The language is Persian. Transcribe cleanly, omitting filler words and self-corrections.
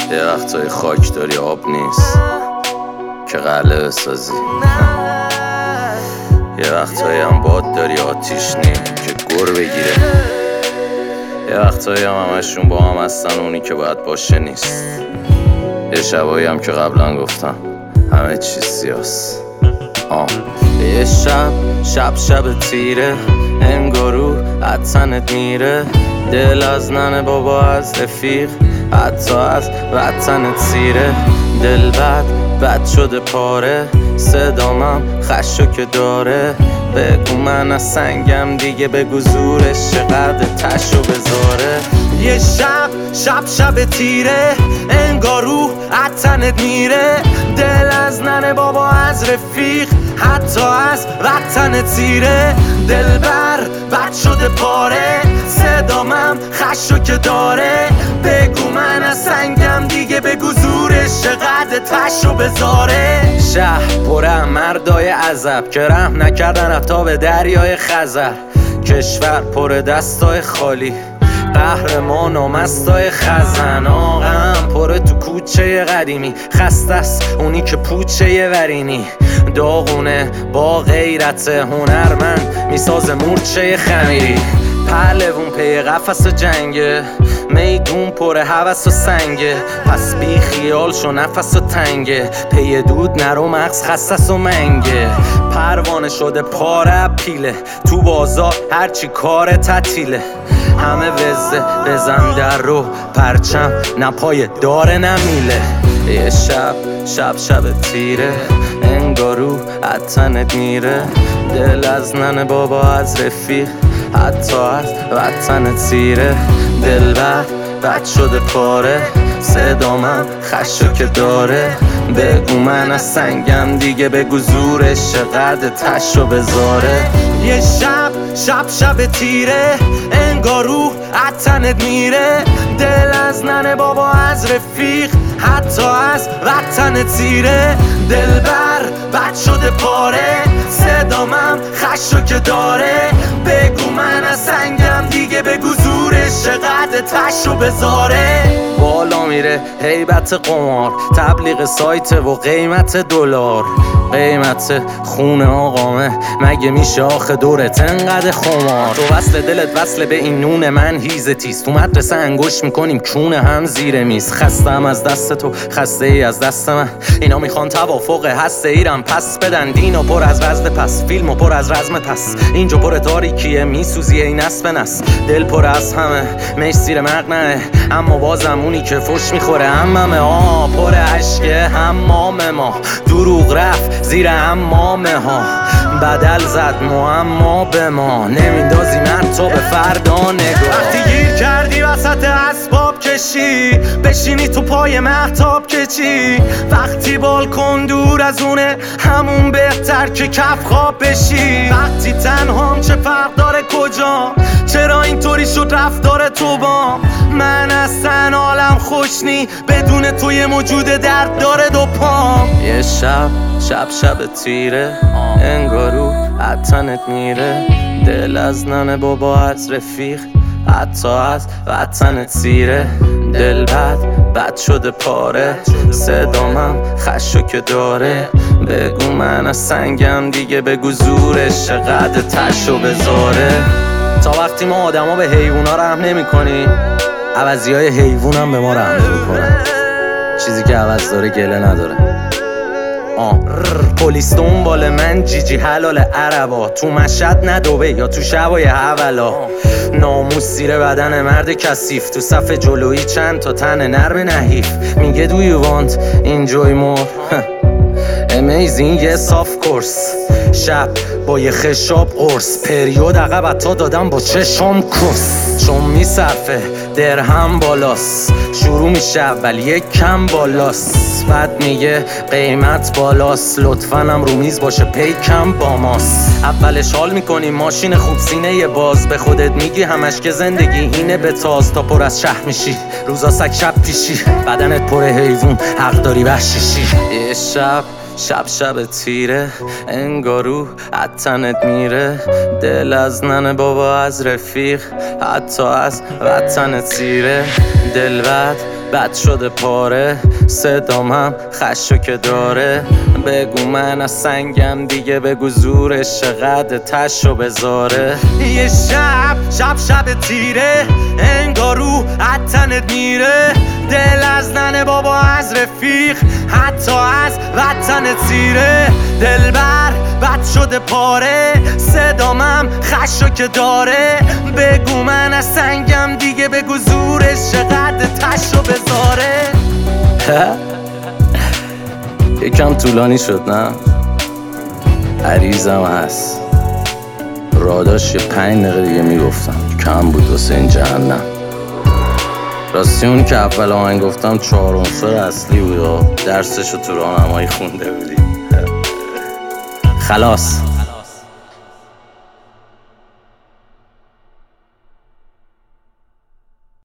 یه وقتای خاک داری آب نیست که قلعه بسازی، یه وقتایی هم باد داری آتیش نیم که گر بگیره، یه وقتایی هم همشون با هم هستن اونی که باید باشه نیست، یه شبایی هم که قبلا گفتم همه چیز سیاست. یه شب تیره انگارو عطنت میره، دل از ننه بابا از رفیق حتی از وطنت سیره، دل بد شده پاره، صدامم خشو که داره، بگو من از سنگم دیگه، بگو زورش چقدر تشو بذاره. یه شب تیره انگارو عطنت میره، دل از ننه بابا از رفیق حتی از وطنت سیره، دل بد شده پاره، صدامم خشو که داره، بگو من از سنگم دیگه، بگو زورش چقدر تشو بذاره. شهر پر مردای عذب که رحم نکردن حتی به دریای خزر، کشور پر دستای خالی، قهرمان و مستای خزن، آقام پره تو کوچه قدیمی، خسته است اونی که پوچه ورینی، داغونه با غیرت هنرمند میساز مورچه خمیری، پهلوون پی قفس جنگه، میدون پر هوس و سنگه، پس بی خیال شو نفس و تنگه، پی دود نرو مغز خصص و منگه، پروانه شده پاره پیله، تو بازار هرچی کار تعطیله، همه وزه بزن در رو پرچم نپای داره نمیله. یه شب تیره انگارو عطنت میره، دل از ننه بابا از رفیق حتی از وطنت سیره، دل بد شده پاره، صدامم خشو که داره، بگو من از سنگم دیگه، بگو زورش چقدر تشو بذاره. یه شب تیره انگارو عطنت میره، دل از ننه بابا از رفیق حتی از وطنت سیره، دل بد شده پاره، صدامم خشو که داره، بگو من از سنگم دیگه، بگو زورش چقدر تشو بذاره. بالا میره هیبت قمار، تبلیغ سایت و قیمت دلار، قیمت خونه آقامه مگه میشه آخه دورت انقدر خمار، تو وصل دلت وصل به این نون من هیزه تیز، تو مدرسه انگوش میکنیم کونه هم زیر میز، خستم از دست تو خسته ای از دست من، اینا میخوان توافق هسته ایرم پس بدن، دینو پر از وزد پس، فیلمو پر از رزم پس، اینجا پر تاریکیه میسوزی این نسب نس، دل پر از همه میش زیر مقنعه، اما بازم اونی که فش میخوره هممه، پر عشقه حمام ما، دروغ رفت زیر حمامه ها، بدل زد معما به ما، نمیندازی من تو به فردا نگاه. وقتی گیر کردی وسط اسباب کشی، بشینی تو پای مهتاب کچی، وقتی بالکن دور از اونه همون بهتر که کف خواب بشی، وقتی تنهام چه فرق داره کجا، چرا اینطوری شد رفتار تو با من، اصلا حالم خوش نی بدون تو، یه موجود درد داره دو پام. یه شب تیره انگارو عطنت میره، دل از ننه بابا از رفیق حتی از وطنت سیره، دل بد شده پاره، صدامم خشو که داره، بگو من از سنگم دیگه، بگو زورش چقدر تشو بذاره. تا وقتی ما آدما به حیوونا رحم نمی کنیم، عوضی های حیوون هم به ما رحم نمی کنن، چیزی که عوض داره گله نداره. پلیس دنبال من جیجی حلال عربا، تو مشهد ندوبه یا تو شبای حولا، ناموس زیر بدن مرد کثیف، تو صف جلویی چند تا تن نرم نحیف، میگه do you want enjoy more amazing yes of course، شب با یه خشاب قرص، پریود عقب تا دادم با چشم کس، چون میصرفه درهم بالاست، شروع میشه اول یک کم بالاست، بعد میگه قیمت بالاست، لطفاً هم رو میز باشه پیکم با ماست، اولش حال میکنی ماشین خوب سینه یه باز، به خودت میگی همش که زندگی اینه به تاز، تا پر از شهر میشی روزا سگ شب پیشی، بدنت پر حیوون حق داری وحشیشی. یه شب تیره انگارو عطنت میره، دل از ننه بابا از رفیق حتی از وطنت سیره، دل بد شده پاره، صدام هم خشو که داره. بگو من از سنگم دیگه، بگو زورش چقدر تشو بذاره. یه شب تیره، انگار رو عطنت میره. دل از ننه بابا، از رفیق، حتی از وطنت سیره. دلبر بد شده پاره، صدامم خشو که داره. بگو من از سنگم دیگه، بگو زورش چقدر تشو بذاره. یکم طولانی شد نه؟ عریضم هست، راداش یه 5 دقیقه دیگه میگفتم، کم بود واسه این جهنم. راستی اون که اول آهنگ گفتم 4 عنصر اصلی بود، درسشو تو راهنمایی خونده بودی. خلاص